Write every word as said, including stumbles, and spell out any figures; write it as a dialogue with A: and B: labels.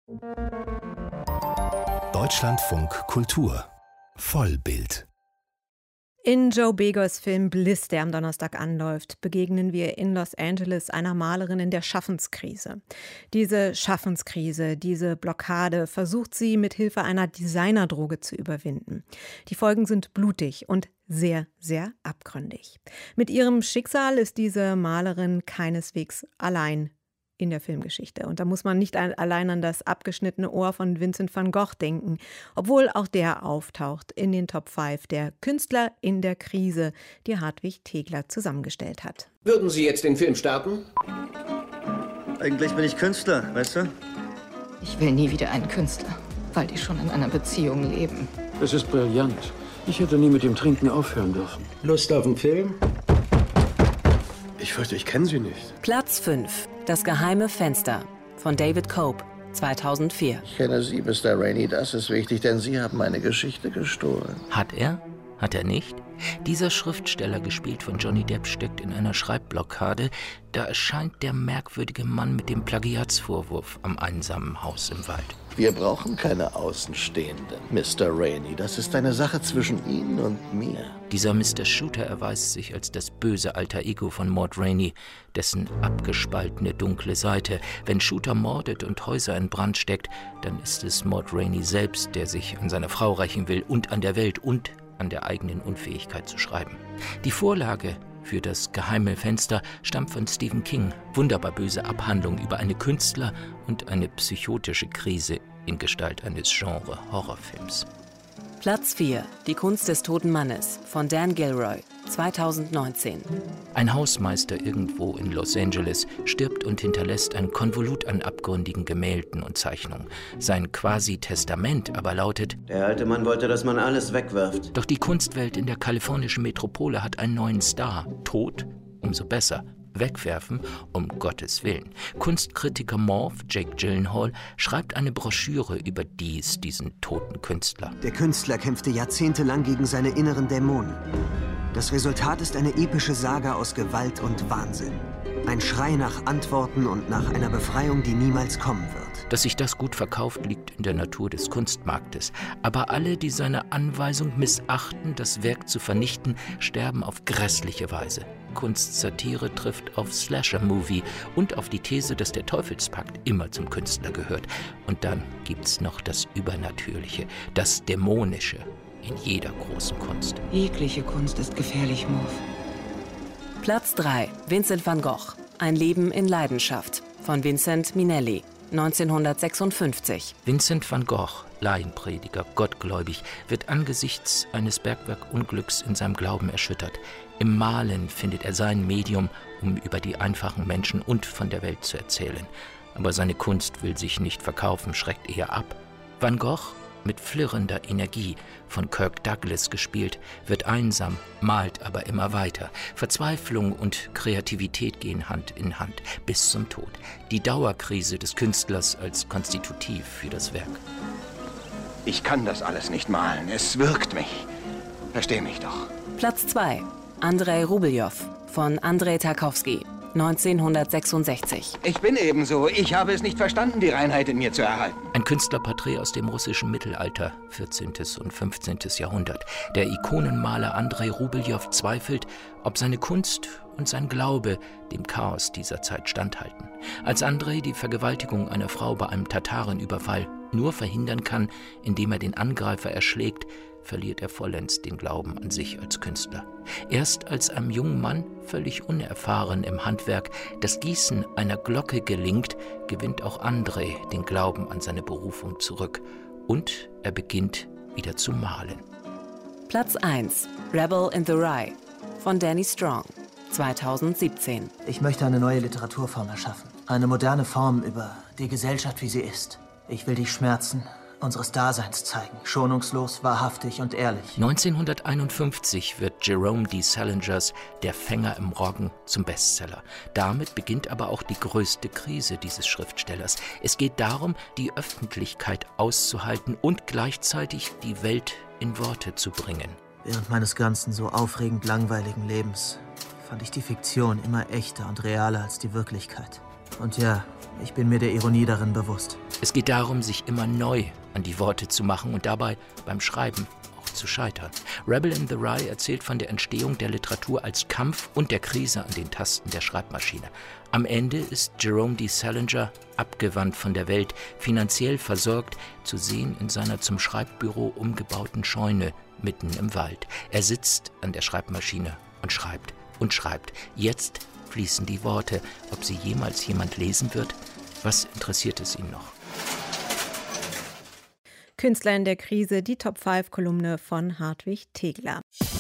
A: Deutschlandfunk Kultur Vollbild.
B: In Joe Begos Film Bliss, der am Donnerstag anläuft, begegnen wir in Los Angeles einer Malerin in der Schaffenskrise. Diese Schaffenskrise, diese Blockade versucht sie mit Hilfe einer Designerdroge zu überwinden. Die Folgen sind blutig und sehr, sehr abgründig. Mit ihrem Schicksal ist diese Malerin keineswegs allein in der Filmgeschichte. Und da muss man nicht allein an das abgeschnittene Ohr von Vincent van Gogh denken, obwohl auch der auftaucht in den Top fünf der Künstler in der Krise, die Hartwig Tegler zusammengestellt hat.
C: Würden Sie jetzt den Film starten?
D: Eigentlich bin ich Künstler, weißt du?
E: Ich will nie wieder einen Künstler, weil die schon in einer Beziehung leben.
F: Es ist brillant. Ich hätte nie mit dem Trinken aufhören dürfen.
C: Lust auf einen Film?
F: Ich fürchte, ich kenne sie nicht.
G: Platz fünf. Das geheime Fenster von David Cope, zweitausendvier.
H: Ich kenne Sie, Mister Rainey, das ist wichtig, denn Sie haben meine Geschichte gestohlen.
I: Hat er? Hat er nicht? Dieser Schriftsteller, gespielt von Johnny Depp, steckt in einer Schreibblockade. Da erscheint der merkwürdige Mann mit dem Plagiatsvorwurf am einsamen Haus im Wald.
H: Wir brauchen keine Außenstehenden, Mister Rainey. Das ist eine Sache zwischen Ihnen und mir.
I: Dieser Mister Shooter erweist sich als das böse Alter Ego von Mort Rainey, dessen abgespaltene dunkle Seite. Wenn Shooter mordet und Häuser in Brand steckt, dann ist es Mort Rainey selbst, der sich an seiner Frau rächen will und an der Welt und an der eigenen Unfähigkeit zu schreiben. Die Vorlage für das geheime Fenster stammt von Stephen King. Wunderbar böse Abhandlung über eine Künstler- und eine psychotische Krise in Gestalt eines Genre-Horrorfilms.
G: Platz vier. Die Kunst des toten Mannes von Dan Gilroy, zweitausendneunzehn.
I: Ein Hausmeister irgendwo in Los Angeles stirbt und hinterlässt ein Konvolut an abgründigen Gemälden und Zeichnungen. Sein Quasi-Testament aber lautet:
D: Der alte Mann wollte, dass man alles wegwirft.
I: Doch die Kunstwelt in der kalifornischen Metropole hat einen neuen Star. Tot? Umso besser. Wegwerfen? Um Gottes Willen. Kunstkritiker Morph, Jake Gyllenhaal, schreibt eine Broschüre über dies, diesen toten Künstler.
J: Der Künstler kämpfte jahrzehntelang gegen seine inneren Dämonen. Das Resultat ist eine epische Saga aus Gewalt und Wahnsinn. Ein Schrei nach Antworten und nach einer Befreiung, die niemals kommen wird.
I: Dass sich das gut verkauft, liegt in der Natur des Kunstmarktes. Aber alle, die seine Anweisung missachten, das Werk zu vernichten, sterben auf grässliche Weise. Kunstsatire trifft auf Slasher-Movie und auf die These, dass der Teufelspakt immer zum Künstler gehört. Und dann gibt's noch das Übernatürliche, das Dämonische in jeder großen Kunst.
E: Jegliche Kunst ist gefährlich, Morph.
G: Platz drei. Vincent van Gogh. Ein Leben in Leidenschaft von Vincent Minnelli, neunzehnhundertsechsundfünfzig.
I: Vincent van Gogh, Laienprediger, gottgläubig, wird angesichts eines Bergwerkunglücks in seinem Glauben erschüttert. Im Malen findet er sein Medium, um über die einfachen Menschen und von der Welt zu erzählen. Aber seine Kunst will sich nicht verkaufen, schreckt eher ab. Van Gogh, mit flirrender Energie, von Kirk Douglas gespielt, wird einsam, malt aber immer weiter. Verzweiflung und Kreativität gehen Hand in Hand, bis zum Tod. Die Dauerkrise des Künstlers als konstitutiv für das Werk.
C: Ich kann das alles nicht malen. Es wirkt mich. Versteh mich doch.
G: Platz zwei. Andrei Rubeljow von Andrei Tarkowski, neunzehnhundertsechsundsechzig.
C: Ich bin ebenso. Ich habe es nicht verstanden, die Reinheit in mir zu erhalten.
I: Ein Künstlerporträt aus dem russischen Mittelalter, vierzehnten und fünfzehnten Jahrhundert. Der Ikonenmaler Andrei Rubeljow zweifelt, ob seine Kunst und sein Glaube dem Chaos dieser Zeit standhalten. Als Andrei die Vergewaltigung einer Frau bei einem Tatarenüberfall nur verhindern kann, indem er den Angreifer erschlägt, verliert er vollends den Glauben an sich als Künstler. Erst als einem jungen Mann, völlig unerfahren im Handwerk, das Gießen einer Glocke gelingt, gewinnt auch Andrei den Glauben an seine Berufung zurück. Und er beginnt wieder zu malen.
G: Platz eins. Rebel in the Rye von Danny Strong, zweitausendsiebzehn.
J: Ich möchte eine neue Literaturform erschaffen. Eine moderne Form über die Gesellschaft, wie sie ist. Ich will die Schmerzen unseres Daseins zeigen. Schonungslos, wahrhaftig und ehrlich.
I: neunzehnhunderteinundfünfzig wird Jerome D. Salingers Der Fänger im Roggen zum Bestseller. Damit beginnt aber auch die größte Krise dieses Schriftstellers. Es geht darum, die Öffentlichkeit auszuhalten und gleichzeitig die Welt in Worte zu bringen.
J: Während meines ganzen so aufregend langweiligen Lebens fand ich die Fiktion immer echter und realer als die Wirklichkeit.
K: Und ja, ich bin mir der Ironie darin bewusst.
I: Es geht darum, sich immer neu an die Worte zu machen und dabei beim Schreiben auch zu scheitern. Rebel in the Rye erzählt von der Entstehung der Literatur als Kampf und der Krise an den Tasten der Schreibmaschine. Am Ende ist Jerome D. Salinger abgewandt von der Welt, finanziell versorgt, zu sehen in seiner zum Schreibbüro umgebauten Scheune mitten im Wald. Er sitzt an der Schreibmaschine und schreibt und schreibt. Jetzt fließen die Worte. Ob sie jemals jemand lesen wird, was interessiert es ihn noch?
B: Künstler in der Krise, die Top fünf Kolumne von Hartwig Tegler.